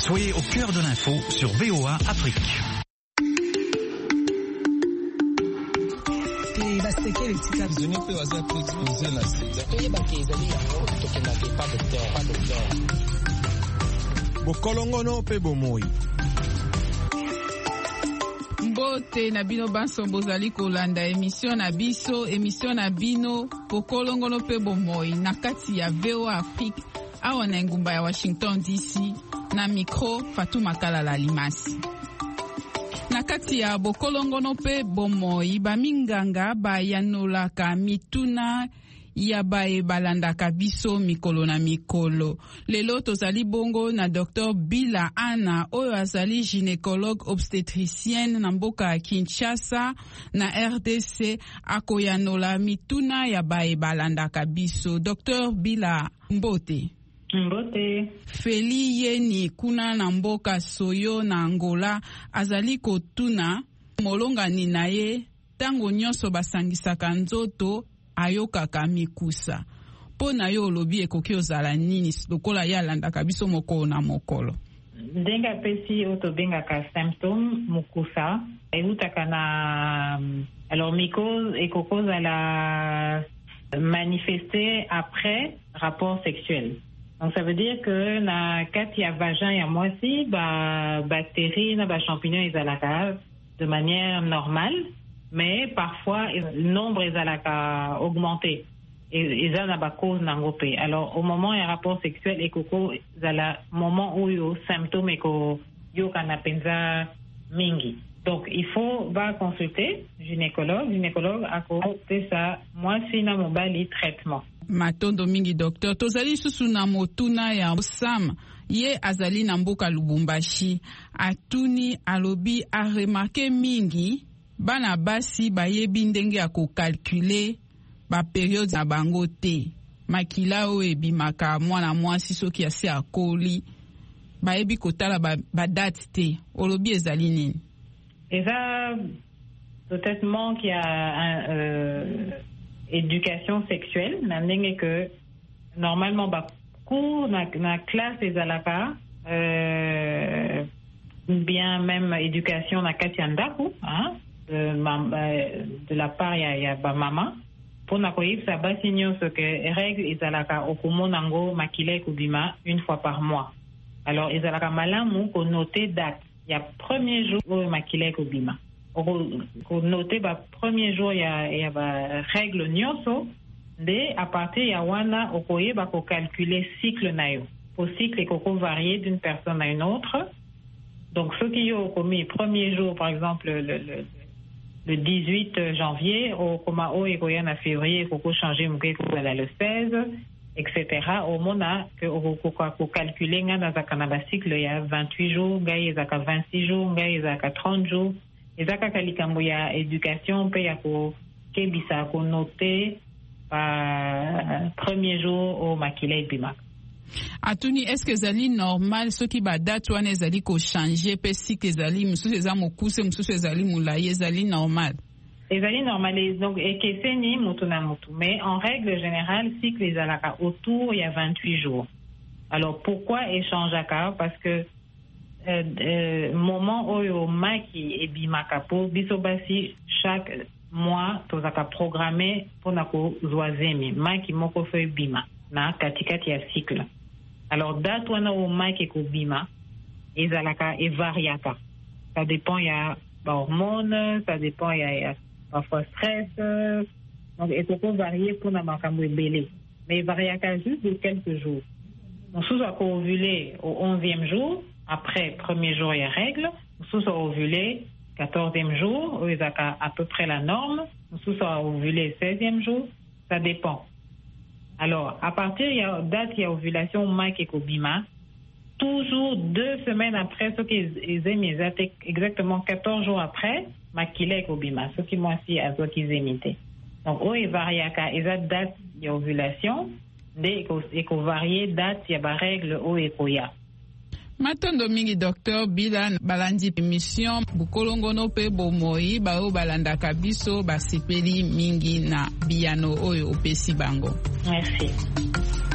Soyez au cœur de l'info sur VOA Afrique. Bokolongono pe bomoi. Mbote na bino banso bozali kolanda émission na bino bokolongono pe bomoi na kati ya VOA Afrique awa na ngumba ya Washington DC na micro Fatou Makala Limasi. Na kati ya bokolongono pe bomoi baminganga bayanolaka mituna ya balandaka biso mikolo na mikolo. Lelo tozali bongo na Dr Bila Ana oyo azali gynécologue obstétricienne na mboka ya Kinshasa na RDC akoyanola mituna ya balandaka biso. Dr Bila, mbote. Mbote. Feli Yeni kuna na mboka Soyo na Angola azali kotuna molongani na ye tango nyonso basangisaka nzoto ayokaka mikusa. Po na yo olobi ekoki ozala nini lokola ya alandaka biso mokolo na mokolo? Ndenga pesi otobengaka symptôme mukusa eutaka na alors mycose ekokozala manifester après rapport sexuel. Donc ça veut dire que na kati ya vagin ya mwasi bactéries na champignon ezalaka de manière normale, mais parfois le nombre ezalaka augmenté et eza na ba cause nango pe. Alors au moment ya rapport sexuel ekoko zala moment où yo symptôme eko yo kana penza mingi. Donc il faut va consulter gynécologue ako pesa mwasi na mobali traitement. Matondo mingi docteur tozali susu na motuna ya Sam ye azali na mboka Lubumbashi atuni alobi a remarqué mingi bana basi bayebi ndenge ya kokalkule ba periode na bango te makila oyo ebimaka mwana mwasi soki asi akoli bayebi kotala ba date te olobi ezali nini? Eza peut-être manque ya éducation sexuelle na ndenge que normalement cours na classe ezalaka bien même éducation na kati ya ndako de la part ya ba mama pona koyebisa basi nyonso que règle ezalaka okomona ngo makila ekobima une fois par mois. Alors ezalaka malamu ko noter date ya premier jour oyo makila ekobima ko noter ba premier jour ya ba règle nyonso nde à partir ya wana okoyeba ko calculer cycle na yo. Au cycle ekoko varier d'une personne à une autre. Donc ceux qui ont commis premier jour par exemple le 18 janvier au koma o ekoya na février ekoko changer muke ko le 16 etc. au mona que ko calculer nga na zakana ba cycle ya 28 jours ngai ezaka 26 jours ngai ezaka 30 jours ezaka kalikambo ya éducation pe ya ko kebisa ko noter premier jour au makila ebima. Atuni, est-ce que ezali normal soki ba date wana ezali ko changer pe si que ezali mususu eza mokuse mususu ezali mulaye ezali normal? Ezali normal donc ekeseni mutu na mutu, mais en règle générale cycle ezalaka autour il y a 28 jours. Alors pourquoi échangeaka? Parce que moment oyo maki ebimaka po biso basi chaque mois tozaka programmé pona ko zoazemi maki moko fe bima na katikati ya cycle. Alors date wana o maki ko bima ezalaka e variaka. Ça dépend ya ba hormones, ça dépend ya parfois stress, donc il peut varier pour na makambo ebele, mais variaka juste de quelques jours. On sous a ovulé au 11e jour, après premier jour il y a règle, on sous a ovulé 14e jour, où il y a à peu près la norme, on sous a ovulé 16e jour, ça dépend. Alors à partir il y a date il y a ovulation mike et kobima, toujours 2 semaines après, ce qu'ils aiment exactement 14 jours après, makila et kobima, ce qui moi aussi à ce qu'ils imitaient. Donc au variaka et date il y a ovulation, dès qu'on varie date il y a ba règle au ekoya. Matondo mingi Dr Bila balandi émission bukolongono pe bomoi bao balanda kabiso basipeli mingi na biyano oyo opesi bango. Merci.